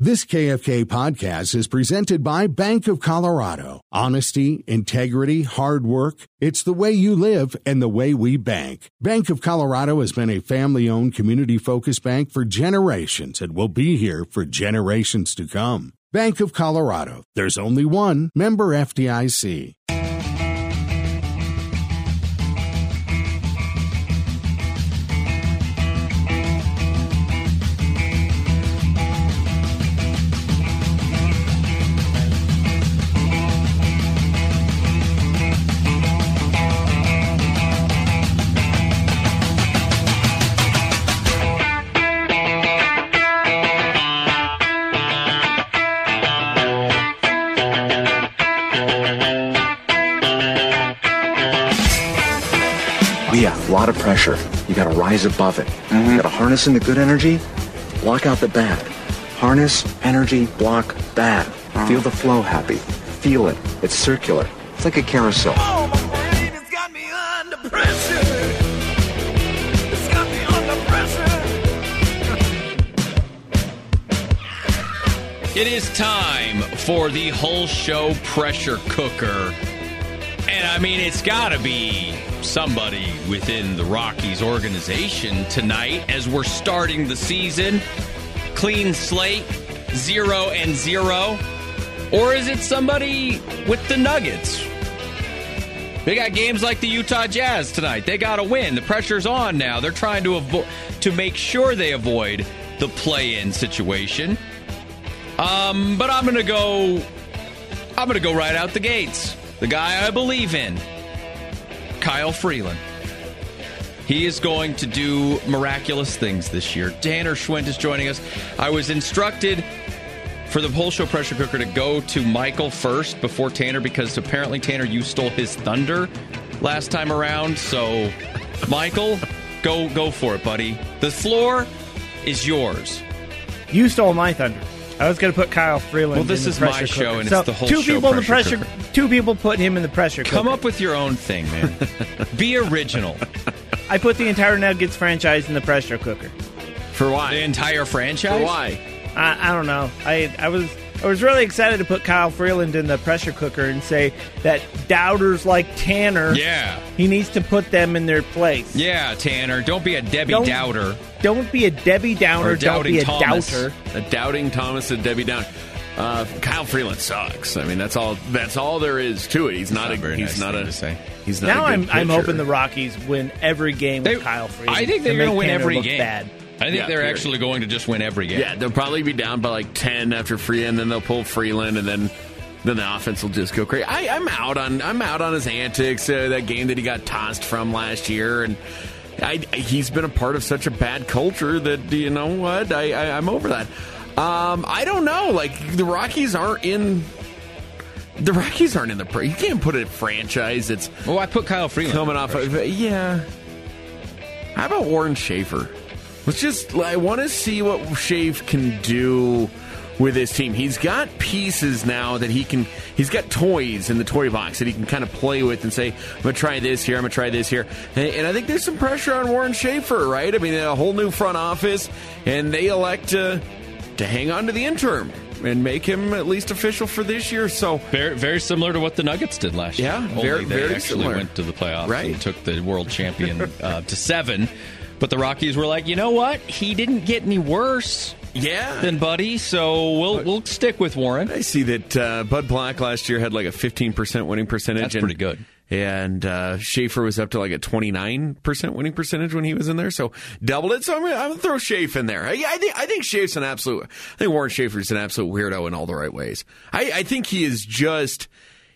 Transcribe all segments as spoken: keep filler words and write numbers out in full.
This K F K podcast is presented by Bank of Colorado. Honesty, integrity, hard work. It's the way you live and the way we bank. Bank of Colorado has been a family-owned, community-focused bank for generations and will be here for generations to come. Bank of Colorado. There's only one. Member F D I C. Yeah, a lot of pressure. You got to rise above it. Mm-hmm. You got to harness in the good energy, block out the bad. Harness, energy, block, bad. Mm-hmm. Feel the flow happy. Feel it. It's circular. It's like a carousel. Oh, my brain has got me under pressure. It's got me under pressure. It is time for the whole show pressure cooker. And I mean, it's got to be somebody within the Rockies organization tonight as we're starting the season. Clean slate, zero and zero. Or is it somebody with the Nuggets? They got games like the Utah Jazz tonight. They got to win. The pressure's on now. They're trying to avo- to make sure they avoid the play-in situation. Um, but I'm going to go I'm going to go right out the gates. The guy I believe in, Kyle Freeland. He is going to do miraculous things this year. Tanner Schwint is joining us. I was instructed for the whole show pressure cooker to go to Michael first before Tanner because apparently, Tanner, you stole his thunder last time around. So, Michael, go go for it, buddy. The floor is yours. You stole my thunder. I was going to put Kyle Freeland. Well, this in the is my pressure show, cooker. and so it's the whole two show people in the pressure pressure. cooker. Two people put him in the pressure cooker. Come up with your own thing, man. Be original. I put the entire Nuggets franchise in the pressure cooker. For why? The entire franchise? For why? I, I don't know. I I was I was really excited to put Kyle Freeland in the pressure cooker and say that doubters like Tanner, Yeah. he needs to put them in their place. Yeah, Tanner. Don't be a Debbie Don't- Doubter. Don't be a Debbie Downer. Or Don't be a doubting Thomas. doubter. A doubting Thomas and Debbie Down. Uh, Kyle Freeland sucks. I mean, that's all. That's all there is to it. He's not, Not a. a very he's nice not thing a. to say. He's not. Now a I'm good I'm pitcher. hoping the Rockies win every game with They- Kyle Freeland. I think they're to going to make win Tanner every look game. Bad. I think Yeah, they're period. actually going to just win every game. Yeah, they'll probably be down by like ten after Freeland, then they'll pull Freeland, and then then the offense will just go crazy. I, I'm out on I'm out on his antics. Uh, that game that he got tossed from last year, and I, he's been a part of such a bad culture that you know what I, I I'm over that. Um, I don't know. Like the Rockies aren't in. The Rockies aren't in the. You can't put a franchise that's Well, I put Kyle Freeland coming off of yeah. How about Warren Schaefer? Let's just. I want to see what Schaefer can do with his team. He's got pieces now that he can. He's got toys in the toy box that he can kind of play with and say, "I'm going to try this here. I'm going to try this here." And, and I think there's some pressure on Warren Schaefer, right? I mean, a whole new front office, and they elect to to hang on to the interim and make him at least official for this year. So Very, very similar to what the Nuggets did last Yeah, year. very- Only they very actually similar. went to the playoffs Right. and took the world champion uh, to seven. But the Rockies were like, you know what? He didn't get any worse yeah, than Buddy, so we'll we'll stick with Warren. I see that uh, Bud Black last year had like a fifteen percent winning percentage. That's and, pretty good. And uh, Schaefer was up to like a twenty-nine percent winning percentage when he was in there, so doubled it. So I'm going to throw Schaefer in there. I, I think I think Schaefer's an absolute. I think Warren Schaefer's an absolute weirdo in all the right ways. I, I think he is just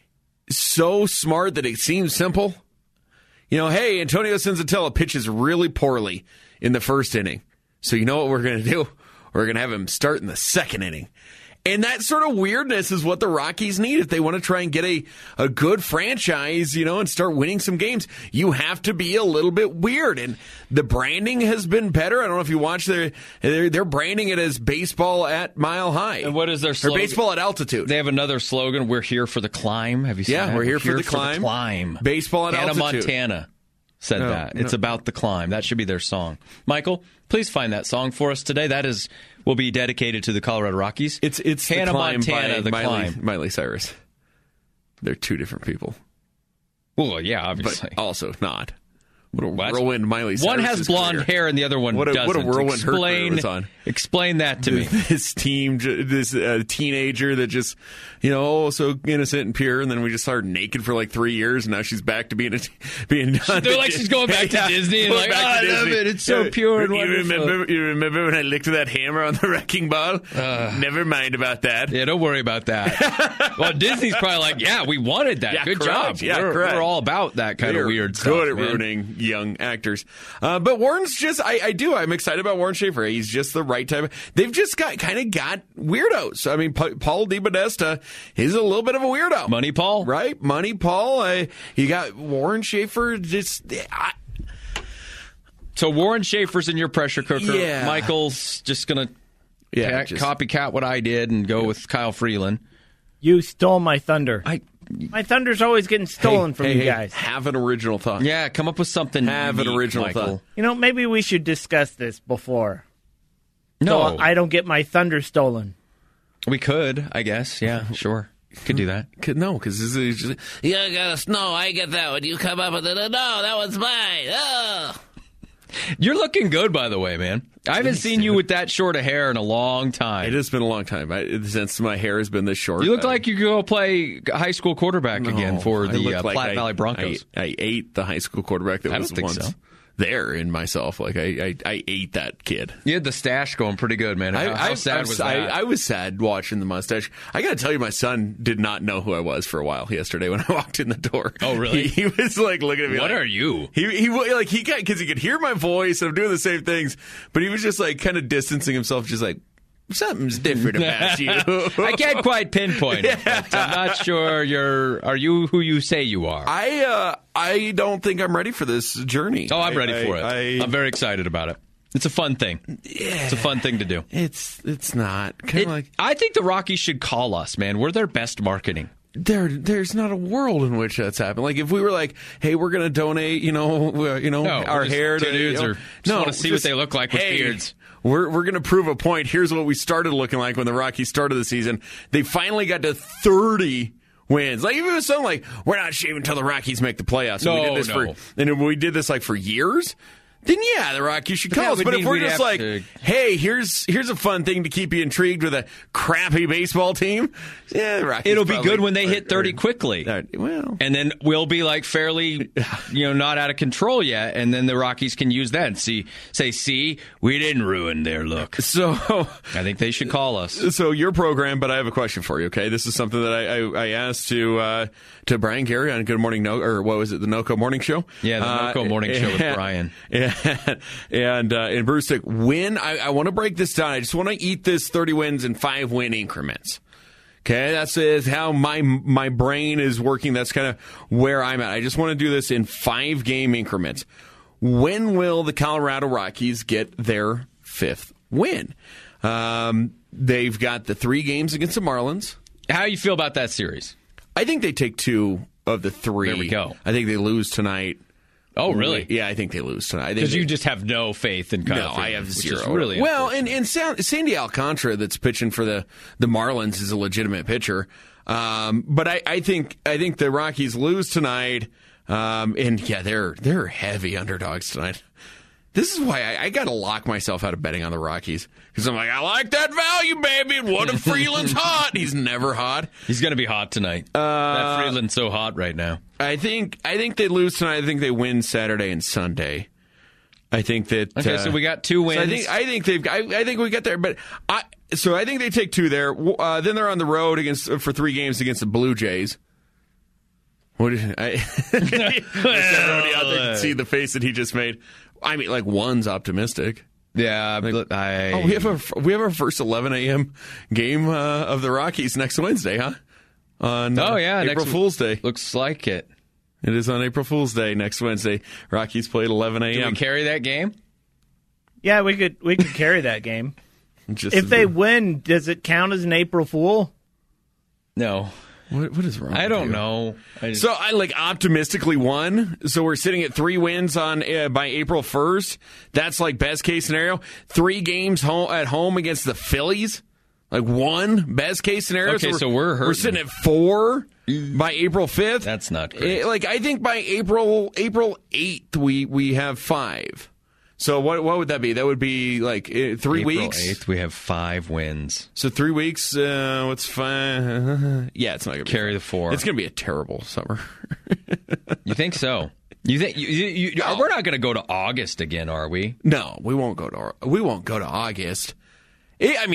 so smart that it seems simple. You know, hey, Antonio Senzatella pitches really poorly in the first inning. So you know what we're going to do? We're going to have him start in the second inning. And that sort of weirdness is what the Rockies need if they want to try and get a, a good franchise, you know, and start winning some games. You have to be a little bit weird. And the branding has been better. I don't know if you watch their, they're, they're branding it as baseball at mile high. And what is their Or slogan? baseball at altitude. They have another slogan, we're here for the climb. Have you seen Yeah, that? we're here for the climb. climb. Baseball at Hannah, altitude. Montana. said No, that. no. It's about the climb. That should be their song. Michael, please find that song for us today. That is will be dedicated to the Colorado Rockies. It's it's Hannah the climb Montana, by the Miley, climb. Miley Cyrus. They're two different people, Well, yeah, but obviously. also not. What a What? whirlwind Miley Cyrus. One has blonde hair and the other one What a- doesn't. what a whirlwind her career explain, was on. Explain that to me. This team, ju- this uh, teenager that just, you know, oh, so innocent and pure, and then we just saw her naked for like three years, and now she's back to being a, being done. They're like she's going back to Disney and Going like, back oh, to I love Disney. it. It's so pure and you wonderful. Remember, you remember when I licked that hammer on the wrecking ball? Uh, Never mind about that. Yeah, don't worry about that. Well, Disney's probably like, yeah, we wanted that. Yeah, Good correct. job. Yeah, we're, correct. we're all about that kind They're of weird good stuff. at man. ruining young actors. Uh, but Warren's just, I, I do, I'm excited about Warren Schaefer. He's just the right type of, they've just got, kind of got weirdos. I mean, Pa- Paul DiBodesta is a little bit of a weirdo. Money Paul. Right? Money Paul. Uh, you got Warren Schaefer, just, I, So Warren Schaefer's in your pressure cooker. Yeah. Michael's just going to yeah, ca- just- copycat what I did and go with Kyle Freeland. You stole my thunder. I My thunder's always getting stolen hey, from hey, you hey, guys. have an original thought. Yeah, come up with something. Have an unique, original Michael. thought. You know, maybe we should discuss this before. No, So I don't get my thunder stolen. we could, I guess. Yeah, sure. Could do that. Cause, no, because this is just, You got us. No, I get that one. You come up with it. No, that one's mine. Oh. You're looking good, by the way, man. I haven't seen you with that short of hair in a long time. it has been a long time I, since my hair has been this short. You look I- like you go play high school quarterback No, again for I the look uh, like Platte I- Valley Broncos. I, I ate the high school quarterback that I was don't think once so. there in myself. Like I, I, I ate that kid. You had the stash going pretty good, man. How, how I, sad I, was I, that? I was sad watching the mustache. I got to tell you, my son did not know who I was for a while yesterday when I walked in the door. Oh, really? He, he was like looking at me. What like, are you? He he like he got because he could hear my voice. I'm doing the same things, but he was just like kind of distancing himself, just like something's different about you. I can't quite pinpoint it, but I'm not sure you're. Are you who you say you are? I uh, I don't think I'm ready for this journey. oh, I'm I- ready I- for it. I, I'm very excited about it. It's a fun thing. yeah, It's a fun thing to do. It's it's not kind It- of like I think the Rockies should call us, man. We're their best marketing. there. There's not a world in which that's happened. Like if we were like, hey, we're going to donate, you know, uh, you know, No, our we're just hair two to dudes you know, or just wanna see what they look like with hey, beards. We're we're going to prove a point. Here's what we started looking like when the Rockies started the season. They finally got to thirty wins. Like even if it was something like we're not shaving until the Rockies make the playoffs. And we No, did this no. for and if we did this like for years. Then yeah, the Rockies should But call that us. would But if mean we're we'd just have like, to- hey, here's here's a fun thing to keep you intrigued with a crappy baseball team, yeah, the Rockies It'll be probably- good when they hit or- thirty or- quickly. uh, well, And then we'll be like fairly, you know, not out of control yet. And then the Rockies can use that and see, say, see, we didn't ruin their look. so I think they should call us. so your program, but I have a question for you. Okay, this is something that I I, I asked to uh, to Brian Gary on Good Morning No or what was it, the NoCo Morning Show? Yeah, the Uh, NoCo Morning Show with and- Brian. And and, uh, and Bruce Tick, when I, I want to break this down, I just want to eat this thirty wins in five win increments. Okay, that's is how my my brain is working. That's kind of where I'm at. I just want to do this in five game increments. When will the Colorado Rockies get their fifth win? Um, they've got the three games against the Marlins. How do you feel about that series? I think they take two of the three. There we go. I think they lose tonight. Oh, really? Yeah, I think they lose tonight. I think Because they- you just have no faith in Kyle no, I Freeland, have which zero. is really well, and and San- Sandy Alcantara, that's pitching for the, the Marlins, is a legitimate pitcher. Um, but I, I think I think the Rockies lose tonight, um, and yeah, they're they're heavy underdogs tonight. This is why I, I got to lock myself out of betting on the Rockies because I'm like, I like that value, baby. And what if Freeland's hot? He's never hot. He's going to be hot tonight. Uh, that Freeland's so hot right now. I think I think they lose tonight. I think they win Saturday and Sunday. I think that. Okay, uh, so we got two wins. So I think I think they've. I, I think we got there, but I. So I think they take two there. Uh, then they're on the road against for three games against the Blue Jays. What did I? Everybody out there can see the face that he just made. I mean, like one's optimistic. yeah, but I. Oh, we have a we have our first eleven a.m. game uh, of the Rockies next Wednesday, huh? On uh, Oh, yeah, April next- Fool's Day. Looks like it. It is on April Fool's Day next Wednesday. Rockies play at eleven Do a.m. we carry that game? Yeah, we could we could carry that game. Just If as they good. win, does it count as an April Fool? No. What, what is wrong? I with don't you? know. I just, So I like optimistically won. So we're sitting at three wins on uh, by April first. That's like best case scenario. Three games home at home against the Phillies. Like one best case scenario. Okay, we're, so we're hurting. we're sitting at four by April fifth. That's not great. Eh, like I think by April April eighth we we have five. So what what would that be? That would be like uh, three April weeks. eighth, we have five wins. So three weeks. Uh, what's fine? Yeah, it's not gonna be Carry fun. the four. It's gonna be a terrible summer. You think so? You think you, you, you, No. we're not going to go to August again, are we? No, we won't go to we won't go to August. Eh, I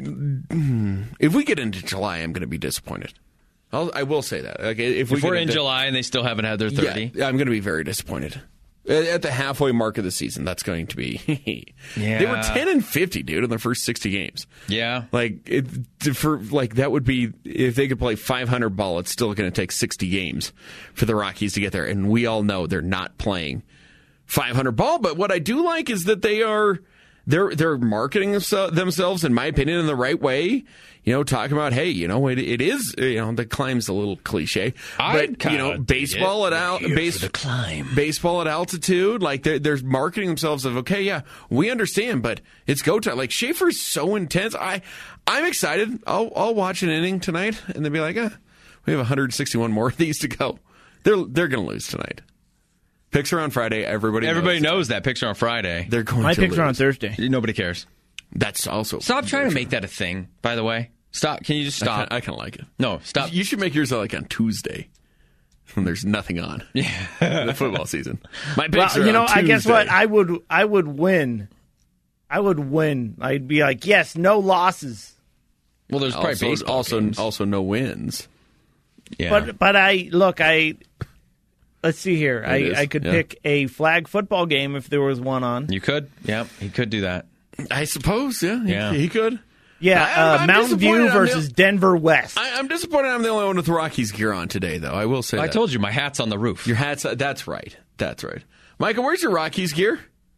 mean, if we get into July, I'm going to be disappointed. I'll, I will say that. Like, if we If we're get in into, July and they still haven't had their thirty, yeah, I'm going to be very disappointed. At at the halfway mark of the season, that's going to be. Yeah. They were ten and fifty, dude, in the first sixty games. yeah. Like it, for like that would be if they could play five hundred ball. It's still going to take sixty games for the Rockies to get there, and we all know they're not playing five hundred ball. But what I do like is that they are they're they're marketing themselves, in my opinion, in the right way. You know, talking about, hey, you know, it it is, you know, the climb's a little cliche, I'd but you know, kinda baseball dig at it. al- Here base for the climb. baseball at altitude, like they're, they're marketing themselves of, okay, yeah, we understand, but it's go time. Like Schaefer's so intense. I I'm excited. I'll I'll watch an inning tonight and then be like, eh, we have one hundred sixty-one more of these to go. They're they're gonna lose tonight. Picks are on Friday. Everybody Everybody knows, knows that picture on Friday. they're going My to picks are on lose. Thursday. Nobody cares. That's also Stop trying to make that a thing, by the way. Stop. Can you just stop? I kind of like it. No, stop. You should make yours like on Tuesday when there's nothing on. Yeah, the football season. My picks Well, are you know, on I guess Tuesday. what I would I would win. I would win. I'd be like, yes, no losses. Well, there's probably also baseball also, games. also no wins. Yeah. But but I look I. Let's see here. I, is, I could yeah. pick a flag football game if there was one on. you could. Yeah, he could do that. I suppose, yeah, he, Yeah. he could. Yeah, I- uh, I'm Mountain disappointed View I'm versus the- Denver West. I, I'm disappointed I'm the only one with the Rockies gear on today, though. I will say I that. told you my hat's on the roof. Your hat's. That's right. That's right. Michael, where's your Rockies gear?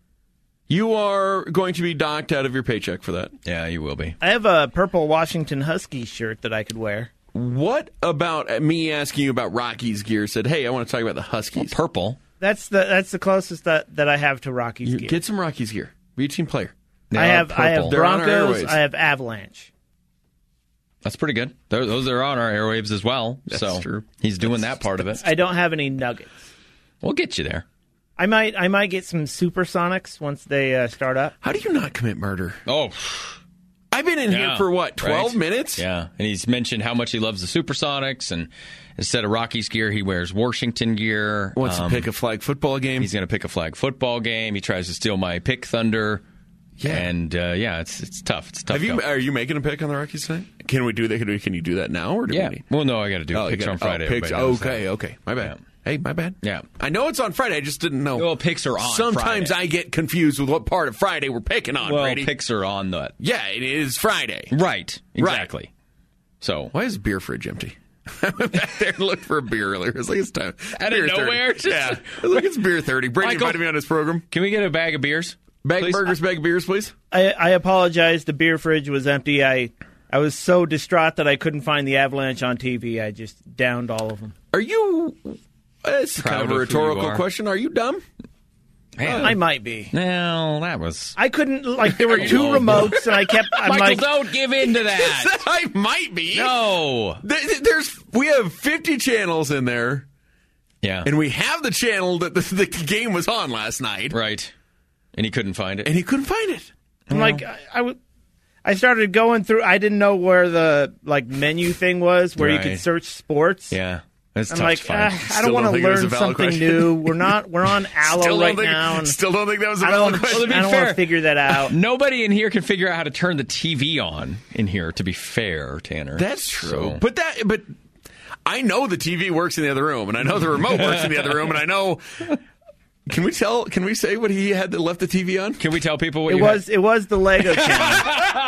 You are going to be docked out of your paycheck for that. Yeah, you will be. I have a purple Washington Huskies shirt that I could wear. What about me asking you about Rockies gear said, hey, I want to talk about the Huskies? Purple. That's the that's the closest that, that I have to Rockies You gear. get some Rockies gear. Be a team player. They I are have I have purple. They're on our Broncos. airwaves. I have Avalanche. That's pretty good. Those those are on our airwaves as well. That's so true. he's doing that part of it. I don't have any Nuggets. We'll get you there. I might I might get some Supersonics once they uh, start up. How do you not commit murder? Oh, I've been in yeah. here for what, twelve Right? minutes? Yeah, and he's mentioned how much he loves the Supersonics, and instead of Rockies gear, he wears Washington gear. Wants Um, to pick a flag football game. He's going to pick a flag football game. He tries to steal my pick Thunder. Yeah. And uh, yeah, it's it's tough. It's tough. Have you? go. Are you making a pick on the Rockies tonight? Can we do that? Can, we, can you do that now, or do Yeah. we need? Well, no, I got to do Oh, you picks gotta- on Friday. Oh, picks, Everybody knows okay, that. okay. My bad. Yeah. Hey, my bad. Yeah. I know it's on Friday. I just didn't know. Well, picks are on Sometimes Friday. I get confused with what part of Friday we're picking on, Well, Brady. picks are on that. Yeah, it is Friday. Right. Exactly. So Why is the beer fridge empty? I went back there and looked for a beer earlier. It was like, it's time. Out of Beer thirty. nowhere? Just- Yeah. I was like, it's beer thirty. Brady Michael- invited me on his program. can we get a bag of beers? Bag Please? burgers, bag of beers, please. I, I apologize. The beer fridge was empty. I I was so distraught that I couldn't find the Avalanche on T V. I just downed all of them. Are you... It's kind Proud of a of who you rhetorical are. question. Are you dumb? Man. I might be. No, that was. I couldn't like there were you two won't. remotes and I kept. I'm Michael, like, don't give in to that. I might be. No. Th- There's we have fifty channels in there, Yeah. and we have the channel that the, the game was on last night, Right. And he couldn't find it. and he couldn't find it. I'm like I, I w- I started going through. I didn't know where the like menu thing was where you Right. could search sports. Yeah. It's I'm tough like, to find. ah, I Still don't want don't to think it was learn a valid something question. new. We're not. We're on Allo Still right don't think, now. and Still don't think that was a I valid don't. question. to be I don't fair- want to figure that out. Nobody in here can figure out how to turn the T V on in here, to be fair, Tanner. That's true. So- But that, but I know the T V works in the other room, and I know the remote works in the other room, and I know. Can we tell? Can we say what he had that left the T V on? Can we tell people what It you was. It was the Lego channel.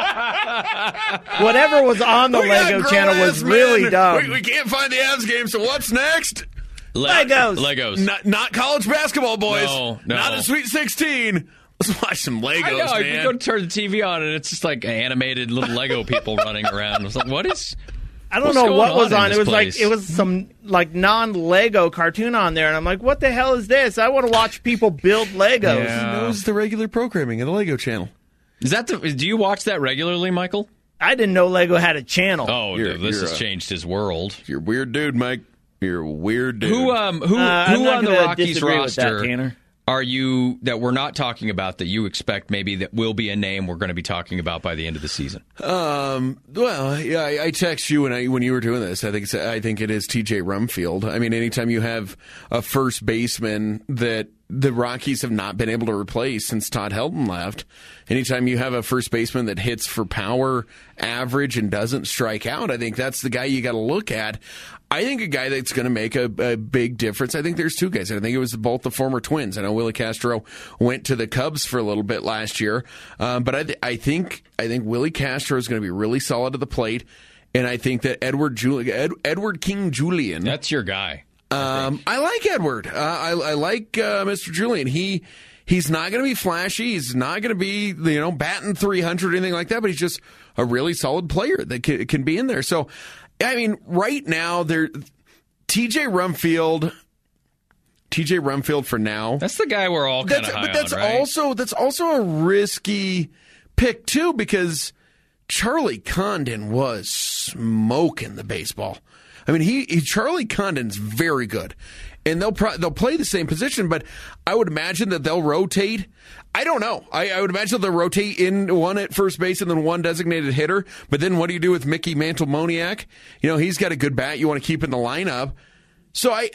Whatever was on the We got Lego channel was grown-ass really men. dumb. We, we can't find the Avs game, so what's next? had? Legos. Legos. Not, not college basketball, boys. No, no. Not a Sweet sixteen. Let's watch some Legos, I know. man. You go to turn the T V on, and it's just like animated little Lego people running around. It's like, what is? I don't What's know going what was on in on. It this was place? like it was some like non-Lego cartoon on there, and I'm like, what the hell is this? I want to watch people build Legos. Yeah. He knows the regular programming of the Lego Channel. Is that the? Do you watch that regularly, Michael? I didn't know Lego had a channel. Oh, You're- this you're has a- changed his world. You're a weird dude, Mike. You're a weird dude. Who um who Uh, I'm who not on the gonna Rockies disagree with that, roster Tanner. are you that we're not talking about that you expect maybe that will be a name we're going to be talking about by the end of the season? Um. Well, yeah. I, I text you when I when you were doing this. I think it's, I think it is T J Rumfield. I mean, anytime you have a first baseman that the Rockies have not been able to replace since Todd Helton left, anytime you have a first baseman that hits for power, average, and doesn't strike out, I think that's the guy you got to look at. I think a guy that's going to make a, a big difference. I think there's two guys. I think it was both the former Twins. I know Willie Castro went to the Cubs for a little bit last year, um, but I, th- I think I think Willie Castro is going to be really solid at the plate, and I think that Edward Juli- Ed- Edward King Julian. That's your guy. Um, I like Edward. Uh, I, I like uh, Mister Julian. He he's not going to be flashy. He's not going to be you know batting three hundred or anything like that. But he's just a really solid player that can, can be in there. So, I mean, right now there, T J Rumfield. T J Rumfield for now. That's the guy we're all kind That's, of high but that's on, right? also that's also a risky pick too because Charlie Condon was smoking the baseball. I mean, he, he Charlie Condon's very good, and they'll pro- they'll play the same position, but I would imagine that they'll rotate. I don't know. I, I would imagine they'll rotate in one at first base and then one designated hitter. But then what do you do with Mickey Mantle-Moniak? You know, he's got a good bat you want to keep in the lineup. So I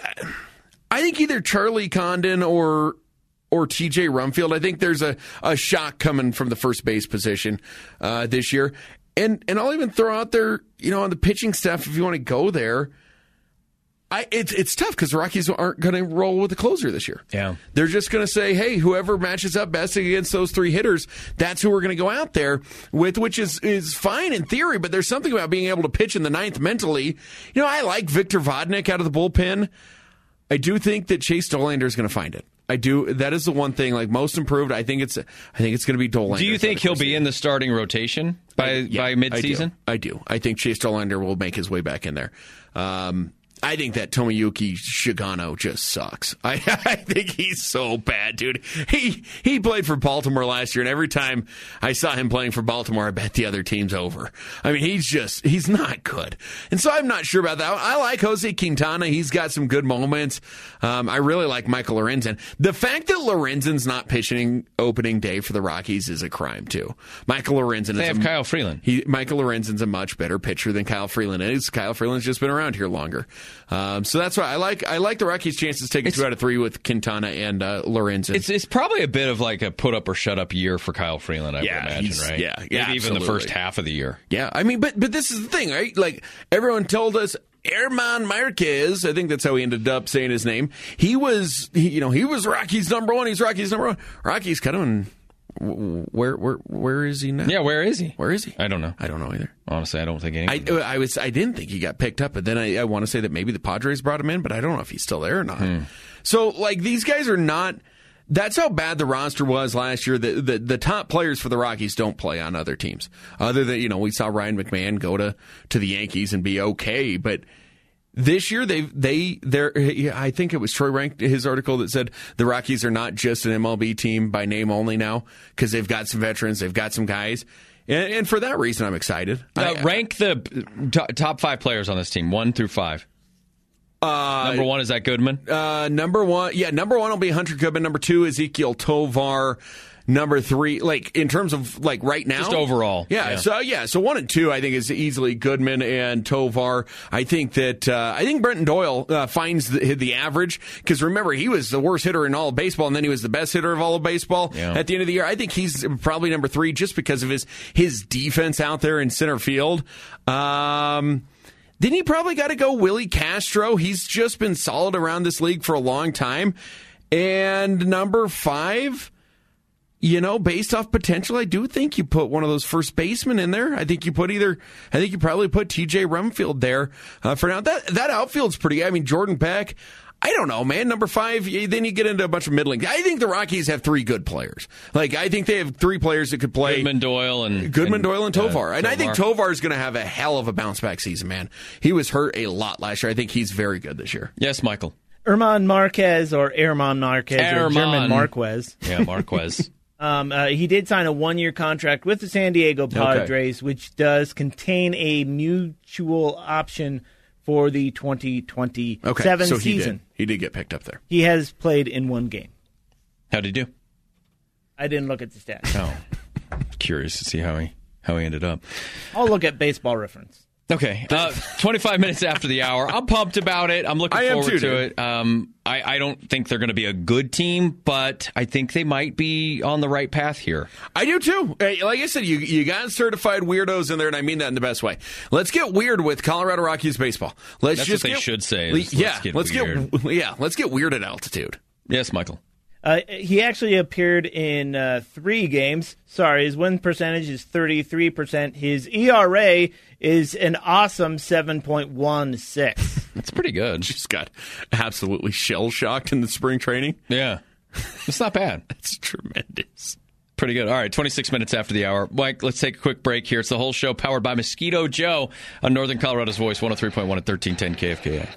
I think either Charlie Condon or or T J Rumfield. I think there's a, a shock coming from the first base position uh, this year. And and I'll even throw out there, you know, on the pitching staff, if you want to go there, I it's it's tough because the Rockies aren't going to roll with the closer this year. Yeah. They're just going to say, hey, whoever matches up best against those three hitters, that's who we're going to go out there with, which is, is fine in theory, but there's something about being able to pitch in the ninth mentally. You know, I like Victor Vodnik out of the bullpen. I do think that Chase Dollander is going to find it. I do. That is the one thing. Like most improved, I think it's. I think it's going to be Dollander. Do you think he'll be in the starting rotation by yeah, by midseason? I do. I do. I think Chase Dollander will make his way back in there. Um, I think that Tomoyuki Shigano just sucks. I, I think he's so bad, dude. He he played for Baltimore last year, and every time I saw him playing for Baltimore, I bet the other team's over. I mean, he's just, he's not good. And so I'm not sure about that. I like Jose Quintana. He's got some good moments. Um, I really like Michael Lorenzen. The fact that Lorenzen's not pitching opening day for the Rockies is a crime, too. Michael Lorenzen They is have a, Kyle Freeland. He, Michael Lorenzen's a much better pitcher than Kyle Freeland is. Kyle Freeland's just been around here longer. Um, so that's why I like I like the Rockies' chances taking It's- two out of three with Quintana and uh, Lorenzen. It's it's probably a bit of like a put up or shut up year for Kyle Freeland, I Yeah, would imagine, he's- right? yeah, yeah, Maybe even the absolutely. first half of the year. yeah, I mean, but but this is the thing, right? Like everyone told us, Herman Marquez, I think that's how he ended up saying his name. He was, he, you know, he was Rockies number one. He's Rockies number one. Rockies kind of in, where where where is he now? Yeah, where is he? Where is he? I don't know. I don't know either. Honestly, I don't think I, anything. I was I didn't think he got picked up, but then I, I want to say that maybe the Padres brought him in, but I don't know if he's still there or not. Hmm. So like these guys are not. That's how bad the roster was last year. The, the the top players for the Rockies don't play on other teams. Other than, you know, we saw Ryan McMahon go to, to the Yankees and be okay, but this year they they they're I think it was Troy Rank, his article that said the Rockies are not just an M L B team by name only now because they've got some veterans, they've got some guys. And, and for that reason, I'm excited. Uh, I, rank the t- top five players on this team, one through five. Uh, Number one, is that Goodman? Uh, number one, yeah, number one will be Hunter Goodman. Number two, Ezekiel Tovar. Number three, like in terms of like right now, Just overall. yeah. Yeah. So yeah, so one and two, I think is easily Goodman and Tovar. I think that uh, I think Brenton Doyle uh, finds the, the average because remember he was the worst hitter in all of baseball, and then he was the best hitter of all of baseball Yeah. at the end of the year. I think he's probably number three just because of his his defense out there in center field. Um, Then you probably got to go Willie Castro. He's just been solid around this league for a long time. And number five, you know, based off potential, I do think you put one of those first basemen in there. I think you put either, I think you probably put T J Rumfield there uh, for now. That that outfield's pretty, I mean, Jordan Beck, I don't know, man. Number five, then you get into a bunch of middling. I think the Rockies have three good players. Like, I think they have three players that could play. Goodman, Doyle, and Goodman, and, Doyle, and Tovar. Uh, and Tovar. I think Tovar is going to have a hell of a bounce back season, man. He was hurt a lot last year. I think he's very good this year. Yes, Michael. Herman Marquez or Herman Marquez or Herman. German Marquez. Yeah, Marquez. um, uh, he did sign a one-year contract with the San Diego Padres, okay. which does contain a mutual option for the twenty twenty-seven okay, so he season. Did. He did get picked up there. He has played in one game. How'd he do? I didn't look at the stats. Oh, curious to see how he how he ended up. I'll look at Baseball Reference. Okay, uh, twenty-five minutes after the hour. I'm pumped about it. I'm looking I forward too, to dude. it. Um, I, I don't think they're going to be a good team, but I think they might be on the right path here. I do too. Hey, like I said, you you got certified weirdos in there, and I mean that in the best way. Let's get weird with Colorado Rockies baseball. Let's That's just what they get, should say. Is, let's yeah, get let's weird. get yeah, let's get weird at altitude. Yes, Michael. Uh, he actually appeared in uh, three games. Sorry, his win percentage is thirty-three percent. His E R A is an awesome seven point one six. That's pretty good. Just got absolutely shell-shocked in the spring training. Yeah. It's not bad. That's tremendous. Pretty good. All right, twenty-six minutes after the hour. Mike, let's take a quick break here. It's the whole show powered by Mosquito Joe on Northern Colorado's Voice, one oh three point one at thirteen ten K F K A.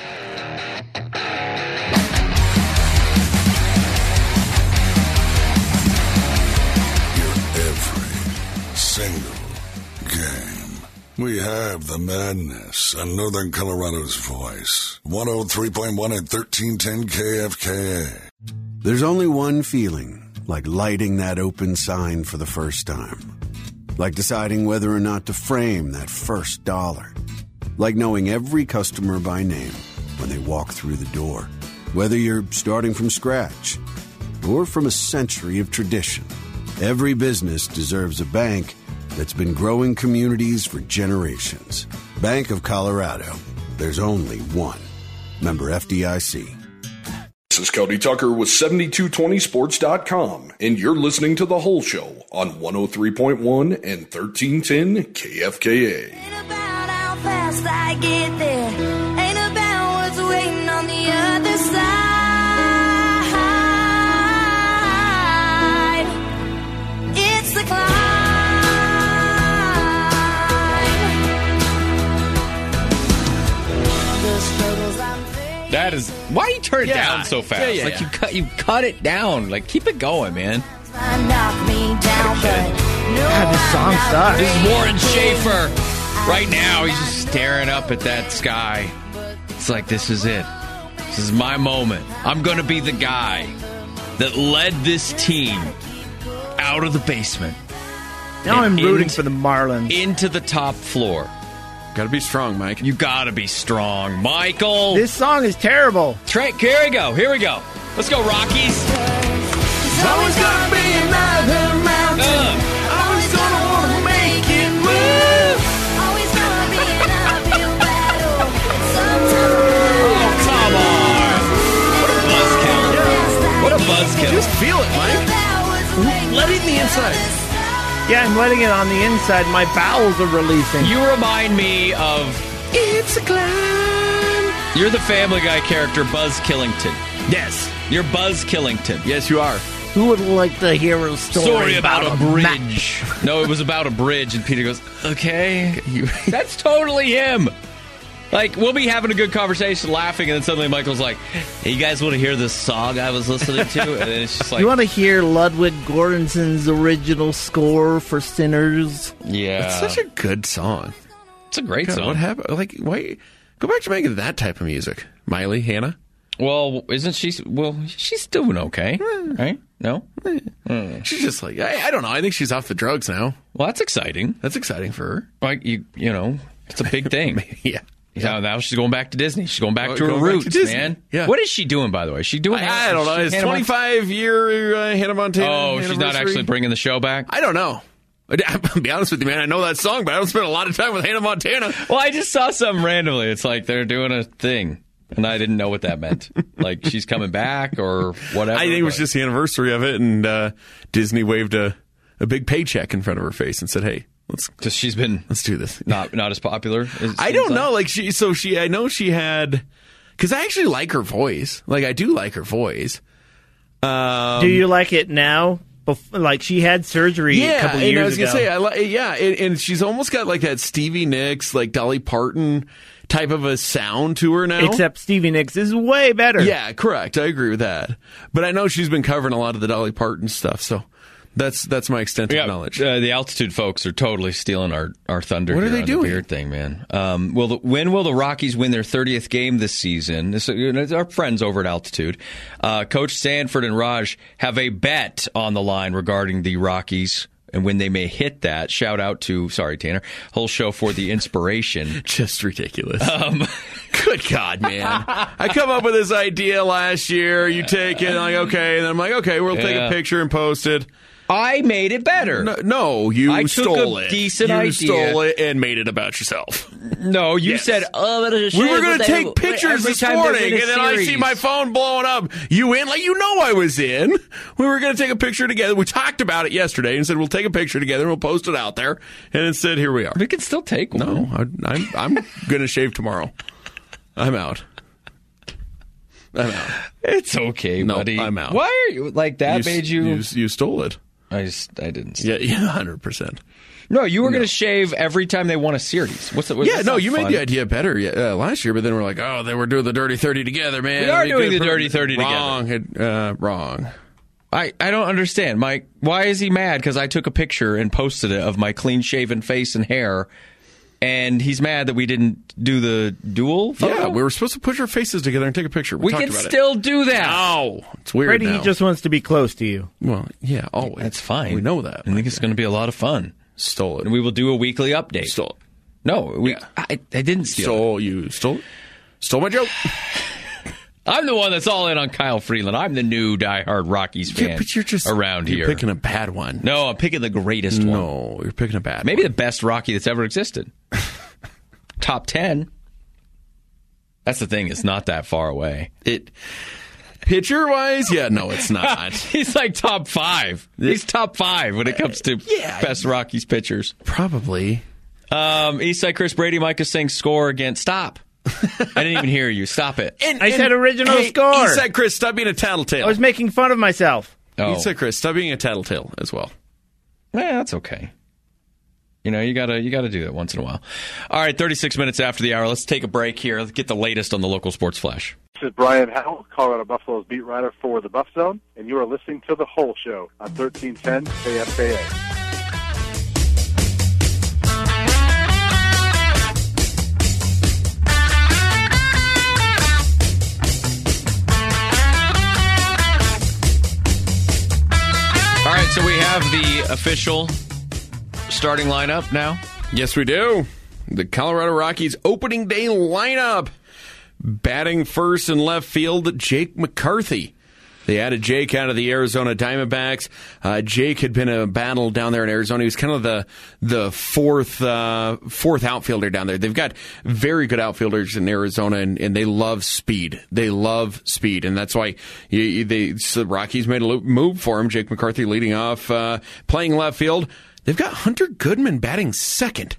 Single game. We have the madness on Northern Colorado's Voice. one oh three point one at thirteen ten K F K A. There's only one feeling, like lighting that open sign for the first time. Like deciding whether or not to frame that first dollar. Like knowing every customer by name when they walk through the door. Whether you're starting from scratch or from a century of tradition. Every business deserves a bank that's been growing communities for generations. Bank of Colorado. There's only one. Member F D I C. This is Cody Tucker with seventy-two twenty sports dot com, and you're listening to The Whole Show on one oh three point one and thirteen ten K F K A. Ain't about how fast I get there. Ain't about what's waiting on the other side. It's the climb. The struggles I'm facing. That is why you turn it Yeah. down so fast. Yeah, yeah, like yeah. you cut you cut it down. Like keep it going, man. Knock me down, but no, God, this song I'm not sucks. This is breaking. Warren Schaefer. Right now, he's just staring up at that sky. It's like, this is it. This is my moment. I'm going to be the guy that led this team out of the basement. Now I'm And rooting into- for the Marlins. Into the top floor. Got to be strong, Mike. You got to be strong. Michael. This song is terrible. Trent, here we go. Here we go. Let's go, Rockies. It's always gonna be another mountain. Uh. Always gonna wanna make it move. Always gonna be an uphill battle. Sometimes Oh, come on. What a buzzkill. What a buzzkill. Just feel it, Mike. Let it in the inside. Yeah, I'm letting it on the inside. My bowels are releasing. You remind me of It's a climb. you're the Family Guy character Buzz Killington. Yes. You're Buzz Killington. Yes, you are. Who would like to hear a story, Story about, a ma- bridge. No, it was about a bridge, and Peter goes, okay. That's totally him. Like, we'll be having a good conversation, laughing, and then suddenly Michael's like, hey, you guys want to hear this song I was listening to? And then it's just like, You want to hear Ludwig Göransson's original score for Sinners? yeah. It's such a good song. It's a great God, song. what happened? Like, why? Go back to making that type of music. Miley, Hannah. Well, isn't she, well, she's doing okay, right? No? She's just like, I, I don't know. I think she's off the drugs now. Well, that's exciting. That's exciting for her. Like, you, you know, it's a big thing. Yeah. Now, now she's going back to Disney. She's going back Oh, to her going back to roots, Disney. man. Yeah. What is she doing, by the way? Is she doing? I, I don't know. It's Hannah Mon- twenty-five year uh, Hannah Montana. Oh, she's not anniversary. actually bringing the show back? I don't know. I'll be honest with you, man. I know that song, but I don't spend a lot of time with Hannah Montana. Well, I just saw something randomly. It's like they're doing a thing, and I didn't know what that meant. Like she's coming back or whatever. I think it was but- just the anniversary of it, and uh, Disney waved a, a big paycheck in front of her face and said, "Hey, let's because she's been let's do this." not not as popular. As I don't know. Like she, so she, I know she had, because I actually like her voice. Like, I do like her voice. Um, Do you like it now? Bef- like, she had surgery yeah, a couple and years I was gonna ago. say, I li- yeah, and, and she's almost got like that Stevie Nicks, like Dolly Parton type of a sound to her now. Except Stevie Nicks is way better. Yeah, correct. I agree with that. But I know she's been covering a lot of the Dolly Parton stuff, so that's that's my extent of Yeah, knowledge. Uh, the altitude folks are totally stealing our, our thunder. What are here they on doing? The beard thing, man. Um, will the, when will the Rockies win their thirtieth game this season? This, you know, our friends over at Altitude, uh, Coach Sanford and Raj have a bet on the line regarding the Rockies and when they may hit that. Shout out to sorry Tanner, whole show for the inspiration. Just ridiculous. Um, Good God, man. I come up with this idea last year. You take it, like, okay. And then I'm like, okay, we'll take Yeah. a picture and post it. I made it better. No, no you I took stole a it. decent you idea. stole it and made it about yourself. No, you Yes. said, oh, We were going to take pictures this morning, and then I see my phone blowing up. You in? Like, you know I was in. We were going to take a picture together. We talked about it yesterday and said, we'll take a picture together and we'll post it out there. And instead, here we are. We can still take one. No, I, I'm, I'm going to shave tomorrow. I'm out. I'm out. It's okay, No, buddy. I'm out. Why are you like that? You, made you? you? You stole it. I just I didn't. Yeah, yeah, one hundred percent. No, you were going to shave every time they won a series. What's it? Yeah, no, you made the idea better uh, last year, but then we're like, oh, they were doing the Dirty thirty together, man. We are They doing could- the Dirty thirty wrong, together. Uh, wrong. I, I don't understand, Mike. Why is he mad? Because I took a picture and posted it of my clean shaven face and hair, and he's mad that we didn't do the dual photo? Yeah, we were supposed to put our faces together and take a picture. We, We talked can about still it. do that. No, it's weird Brady now. just wants to be close to you. Well, yeah, always. That's fine. We know that. I think it's going to be a lot of fun. Stole it. And we will do a weekly update. Stole it. No, we. Yeah. I, I didn't steal. Stole you. Stole it. Stole my joke. I'm the one that's all in on Kyle Freeland. I'm the new diehard Rockies fan Yeah, but you're just around you're here. picking a bad one. No, I'm picking the greatest one. No, you're picking a bad Maybe one. the best Rocky that's ever existed. Top ten. That's the thing. It's not that far away. It pitcher wise, yeah, no, it's not. He's like top five. He's top five when it comes to Yeah. best Rockies pitchers. Probably. Um, Eastside Chris Brady, Mike is saying score again. Stop. I didn't even hear you. Stop it. And, I said original hey, score. He said, Chris, stop being a tattletale. I was making fun of myself. Oh, He said, Chris, stop being a tattletale as well. yeah, that's okay. You know, you gotta you gotta do that once in a while. All right, thirty-six minutes after the hour. Let's take a break here. Let's get the latest on the local sports flash. This is Brian Howell, Colorado Buffalo's beat writer for the Buff Zone, and you are listening to The Whole Show on thirteen ten K F K A. All right, so we have the official starting lineup now. Yes, we do. The Colorado Rockies opening day lineup. Batting first in left field, Jake McCarthy. They added Jake out of the Arizona Diamondbacks. Uh, Jake had been a battle down there in Arizona. He was kind of the the fourth uh, fourth outfielder down there. They've got very good outfielders in Arizona, and, and they love speed. They love speed, and that's why you, you, they, so the Rockies made a move for him. Jake McCarthy leading off, uh, playing left field. They've got Hunter Goodman batting second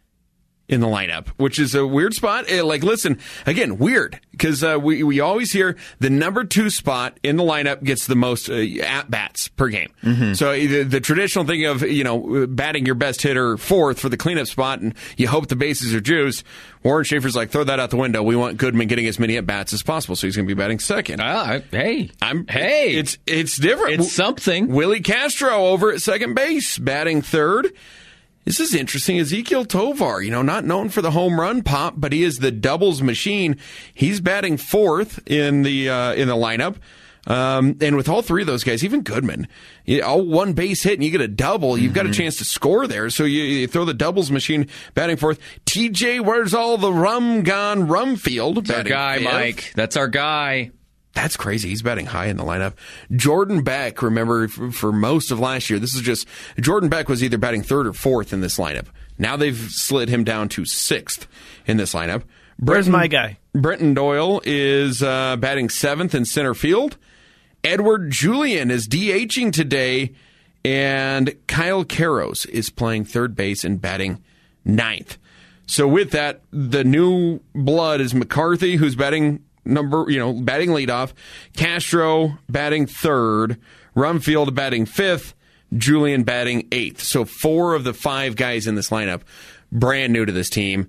in the lineup, which is a weird spot. Uh, Like, listen, again, weird, because uh, we, we always hear the number two spot in the lineup gets the most uh, at-bats per game. Mm-hmm. So the, the traditional thing of, you know, batting your best hitter fourth for the cleanup spot, and you hope the bases are juiced, Warren Schaefer's like, throw that out the window. We want Goodman getting as many at-bats as possible, so he's going to be batting second. Ah, hey, I'm, hey, It's, it's different. it's something. Willie Castro over at second base, batting third. This is interesting. Ezekiel Tovar, you know, not known for the home run pop, but he is the doubles machine. He's batting fourth in the uh, in the lineup. Um, and with all three of those guys, even Goodman, you, all one base hit and you get a double, you've got a chance to score there. So you, you throw the doubles machine batting fourth. T J, where's all the rum gone? Rumfield That's our batting guy, fifth. Mike. That's our guy. That's crazy. He's batting high in the lineup. Jordan Beck, remember, for, for most of last year, this is just, Jordan Beck was either batting third or fourth in this lineup. Now they've slid him down to sixth in this lineup. Where's my guy? Brenton Doyle is uh, batting seventh in center field. Edward Julian is DHing today. And Kyle Karros is playing third base and batting ninth. So with that, the new blood is McCarthy, who's batting number, you know, batting leadoff, Castro batting third, Rumfield batting fifth, Julian batting eighth. So four of the five guys in this lineup brand new to this team,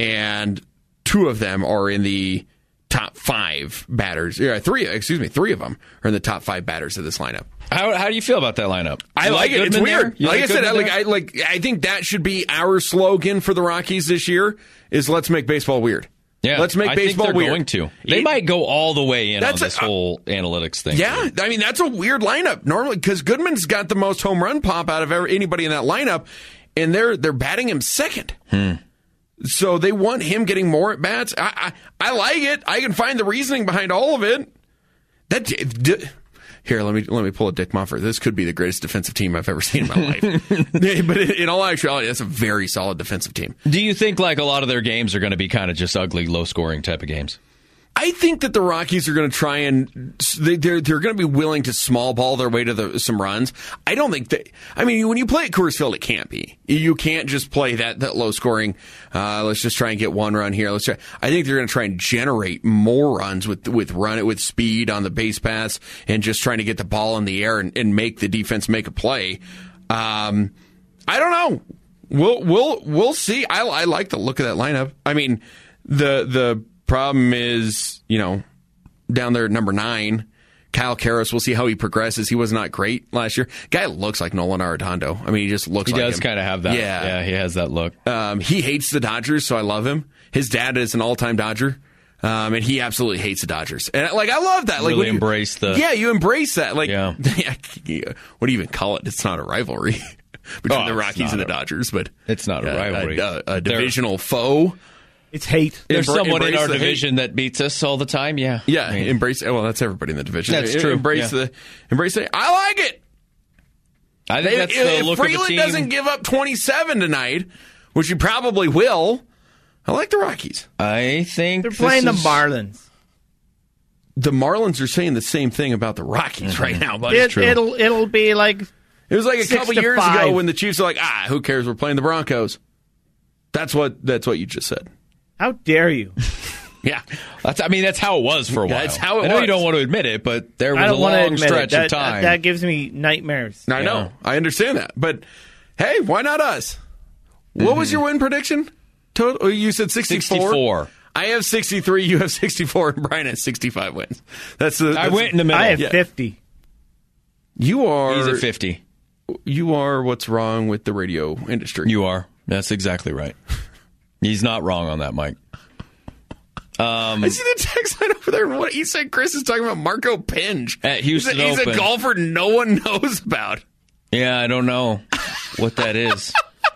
and two of them are in the top five batters. Yeah, three, excuse me, three of them are in the top five batters of this lineup. How how do you feel about that lineup? I You like it. Goodman It's weird. there? You Like I said, I, Goodman like I like I think that should be our slogan for the Rockies this year is let's make baseball weird. Yeah, let's make I baseball think they're weird. going to. They It- might go all the way in on That's a- this whole analytics thing. Yeah, I mean that's a weird lineup normally because Goodman's got the most home run pop out of every, anybody in that lineup, and they're they're batting him second. Hmm. So they want him getting more at bats. I, I I like it. I can find the reasoning behind all of it. That d- here, let me let me pull a Dick Muffer. This could be the greatest defensive team I've ever seen in my life. But in, in all actuality, that's a very solid defensive team. Do you think like a lot of their games are going to be kind of just ugly, low scoring type of games? I think that the Rockies are going to try and they, they're they're going to be willing to small ball their way to the, some runs. I don't think that. I mean, when you play at Coors Field, it can't be. You can't just play that that low scoring. Uh, let's just try and get one run here. Let's try. I think they're going to try and generate more runs with with run it with speed on the base pass and just trying to get the ball in the air and, and make the defense make a play. Um, I don't know. We'll we'll we'll see. I, I like the look of that lineup. I mean, the the. problem is, you know, down there at number nine, Kyle Karras. We'll see how he progresses. He was not great last year. Guy looks like Nolan Arenado. I mean, he just looks He like does him. kind of have that. Yeah. Yeah, he has that look. Um, he hates the Dodgers, so I love him. His dad is an all-time Dodger, um, and he absolutely hates the Dodgers. And, like, I love that. Like, Really when you- embrace the- Yeah, you embrace that. Like, Yeah. what do you even call it? It's not a rivalry between Oh, the it's Rockies not and the a- Dodgers, but It's not a uh, rivalry. A, a, a They're- divisional foe. It's hate. There's Embra- someone in embrace our the hate. division that beats us all the time. Yeah. Yeah, I mean, embrace. Well, that's everybody in the division. That's E- true, Embrace yeah. the. Embrace it. I like it. I think that's if, the if look of Freeland a team. doesn't give up twenty-seven tonight, which he probably will, I like the Rockies. I think They're playing this the is- Marlins. The Marlins are saying the same thing about the Rockies right now, but It, it'll it'll be like it was like a six couple to years five. ago when the Chiefs are like, ah, who cares? We're playing the Broncos. That's what that's what you just said. How dare you? Yeah, That's, I mean, that's how it was for a while. That's how it I know was. you don't want to admit it, but there was I a don't want to long admit stretch it. That, of time. That, that gives me nightmares. I know. I understand that, but hey, why not us? What was your win prediction? Total? Oh, you said sixty-four. sixty-four. I have sixty-three. You have sixty-four, and Brian has sixty-five wins. That's the. I That's, went in the middle. I have Yeah. fifty. You are. He's at fifty. You are what's wrong with the radio industry. You are. That's exactly right. He's not wrong on that, Mike. Um, I see the text line over there. And what he said, Chris is talking about Marco Pinge At Houston He's, a, he's a Open. golfer no one knows about. Yeah, I don't know what that is.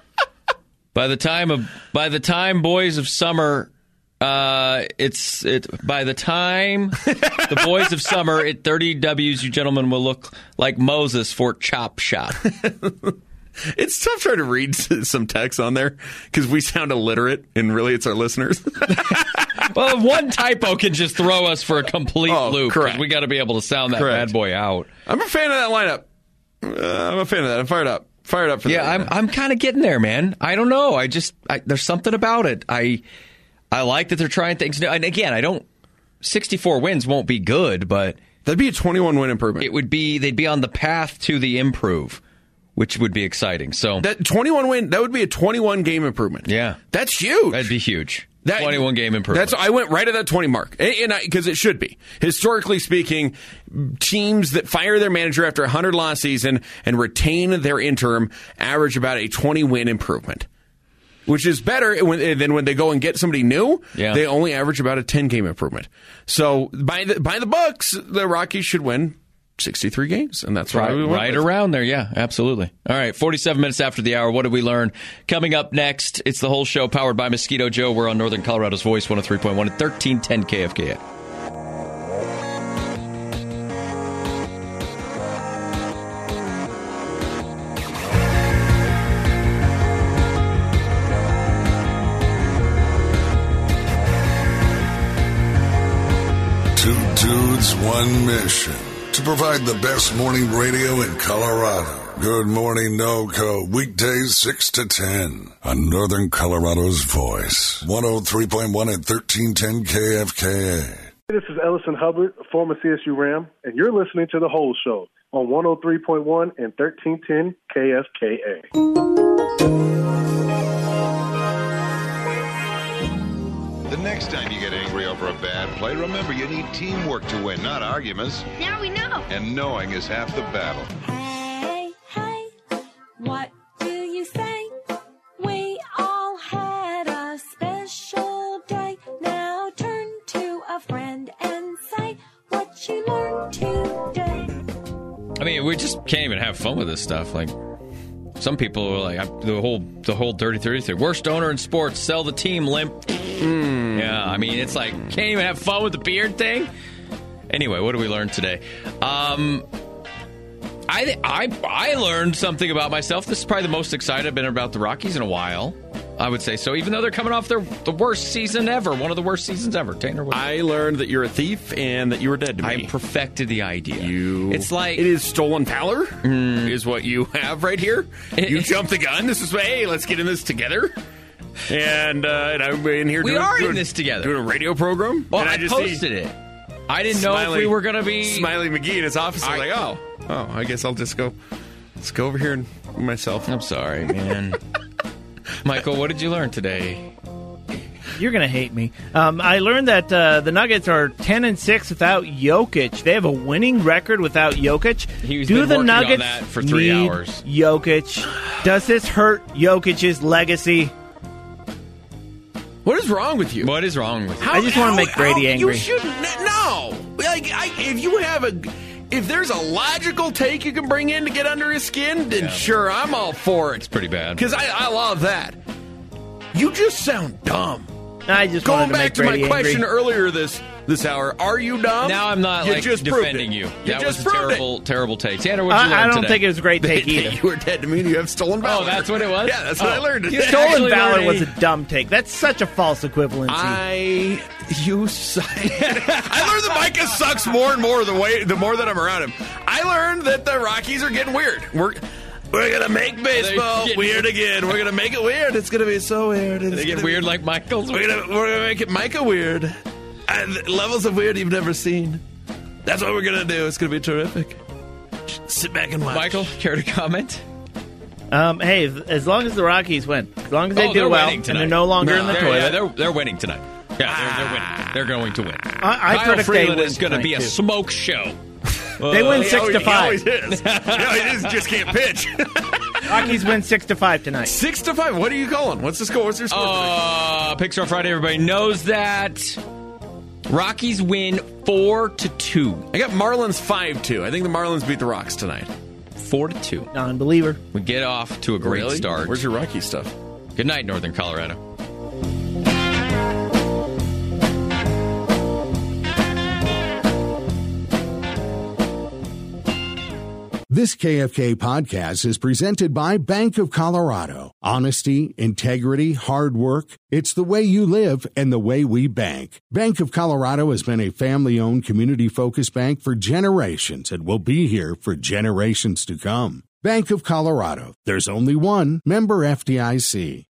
By the time of by the time Boys of Summer, uh, it's it. By the time the Boys of Summer at thirty W's, you gentlemen will look like Moses for Chop Shop. It's tough trying to read some text on there because we sound illiterate, and really it's our listeners. Well, one typo can just throw us for a complete Oh, loop. 'cause correct. We got to be able to sound that Correct. bad boy out. I'm a fan of that lineup. Uh, I'm a fan of that. I'm fired up. Fired up for Yeah, that. I'm I'm kind of getting there, man. I don't know. I just I, there's something about it. I I like that they're trying things new. And again, I don't. sixty-four wins won't be good, but That'd be a twenty-one win improvement. it would be. They'd be on the path to the improve, which would be exciting. So That twenty-one win, that would be a twenty-one game improvement. yeah, That's huge. that'd be huge. That- twenty-one game improvement. That's I went right at that twenty mark, and because it should be. Historically speaking, teams that fire their manager after a hundred loss season and retain their interim average about a twenty win improvement, which is better when, than when they go and get somebody new. Yeah. They only average about a ten game improvement. So by the by the books, the Rockies should win sixty-three games, and that's Right, why we went right with. around there, yeah, absolutely. All right, forty-seven minutes after the hour, what did we learn? Coming up next, it's the whole show powered by Mosquito Joe. We're on Northern Colorado's Voice, one oh three point one at thirteen ten K F K A. Two dudes, one mission. To provide the best morning radio in Colorado. Good Morning NoCo, weekdays six to ten on Northern Colorado's Voice. one oh three point one at thirteen ten K F K A. This is Ellison Hubbard, former C S U Ram, and you're listening to The Whole Show on one oh three point one and thirteen ten K F K A. The next time you get angry over a bad play, remember you need teamwork to win, not arguments. Now we know. And knowing is half the battle. Hey, hey, what do you say? We all had a special day. Now turn to a friend and say what you learned today. I mean, we just can't even have fun with this stuff. Like, some people are like, I, the whole the whole Dirty thirty thing. Worst owner in sports, sell the team limp. Mm. Yeah, I mean, it's like, can't even have fun with the beard thing. Anyway, what did we learn today? Um, I, I, I learned something about myself. This is probably the most excited I've been about the Rockies in a while. I would say so, even though they're coming off their the worst season ever, one of the worst seasons ever. Tanner, what I learned that you're a thief and that you were dead to me. I perfected the idea. You, it's like it is stolen valor mm, is what you have right here. You jumped the gun. This is hey, let's get in this together. And, uh, and I'm in here. We doing, are doing, in this together. Doing a radio program. Well, and I, I just posted see it. I didn't know Smiley, if we were going to be Smiley McGee in his office. I was like, oh, oh, I guess I'll just go. Let's go over here and myself. I'm sorry, man. Michael, what did you learn today? You're going to hate me. Um, I learned that uh, the Nuggets are ten and six without Jokic. They have a winning record without Jokic. He's Do been the working Nuggets on that for three need hours. Jokic? Does this hurt Jokic's legacy? What is wrong with you? What is wrong with you? I just want to make Brady how, angry. You shouldn't. No. Like, I, if you have a, if there's a logical take you can bring in to get under his skin, then yeah. sure, I'm all for it. It's pretty bad because I, I love that. You just sound dumb. I just going wanted to back make to my Brady question angry. earlier this this hour. Are you dumb? Now I'm not you like just defending it. you. You That just was a terrible, it. terrible take. Tanner, what did you learn I, I don't today? think it was a great take either. You were dead to me. And you have stolen valor. Oh, that's what it was. Yeah, that's what oh. I learned today. Stolen valor was a dumb take. That's such a false equivalency. I you. I learned that Micah sucks more and more the way the more that I'm around him. I learned that the Rockies are getting weird. We're we're gonna make baseball weird again. We're gonna make it weird. It's gonna be so weird. It's they get weird be, like Michael's. We're gonna we're gonna make it Micah weird. And levels of weird you've never seen. That's what we're gonna do. It's gonna be terrific. Sit back and watch. Michael, care to comment? Um, hey, as long as the Rockies win, as long as they oh, do well, and they're no longer no, in the they're, toilet, yeah, they're they're winning tonight. Yeah, they're, they're winning. They're going to win. I, I Kyle predict Freeland they win is going to be a too. smoke show. They win uh, six he to five. He always is. No, he is, just can't pitch. Rockies win six to five tonight. Six to five. What are you calling? What's the score? What's your score? Uh, Picks on Friday. Everybody knows that. Rockies win four to two. I got Marlins five two. I think the Marlins beat the Rocks tonight. Four to two. Non-believer. We get off to a great really? start. Where's your Rocky stuff? Good night, Northern Colorado. This K F K podcast is presented by Bank of Colorado. Honesty, integrity, hard work. It's the way you live and the way we bank. Bank of Colorado has been a family-owned, community-focused bank for generations and will be here for generations to come. Bank of Colorado. There's only one. Member F D I C.